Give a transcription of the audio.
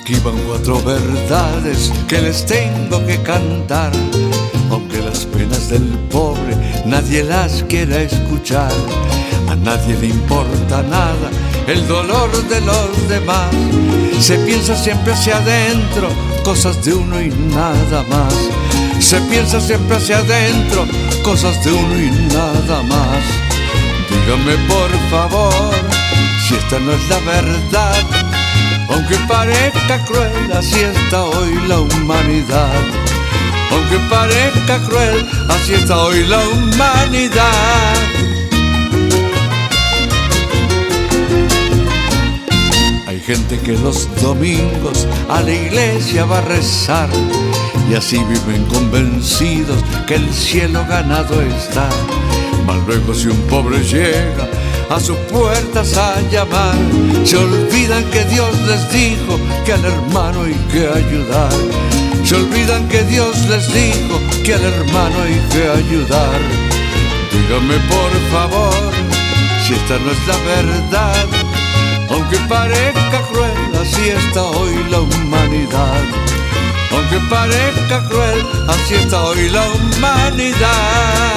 Aquí van 4 verdades que les tengo que cantar, aunque las penas del pobre nadie las quiera escuchar. A nadie le importa nada el dolor de los demás. Se piensa siempre hacia adentro, cosas de uno y nada más. Se piensa siempre hacia adentro, cosas de uno y nada más. Dígame por favor si esta no es la verdad, aunque parezca cruel, así está hoy la humanidad. Aunque parezca cruel, así está hoy la humanidad. Hay gente que los domingos a la iglesia va a rezar, y así viven convencidos que el cielo ganado está. Mas luego si un pobre llega a sus puertas a llamar, se olvidan que Dios les dijo que al hermano hay que ayudar. Se olvidan que Dios les dijo que al hermano hay que ayudar. Dígame por favor si esta no es la verdad, aunque parezca cruel, así está hoy la humanidad. Aunque parezca cruel, así está hoy la humanidad.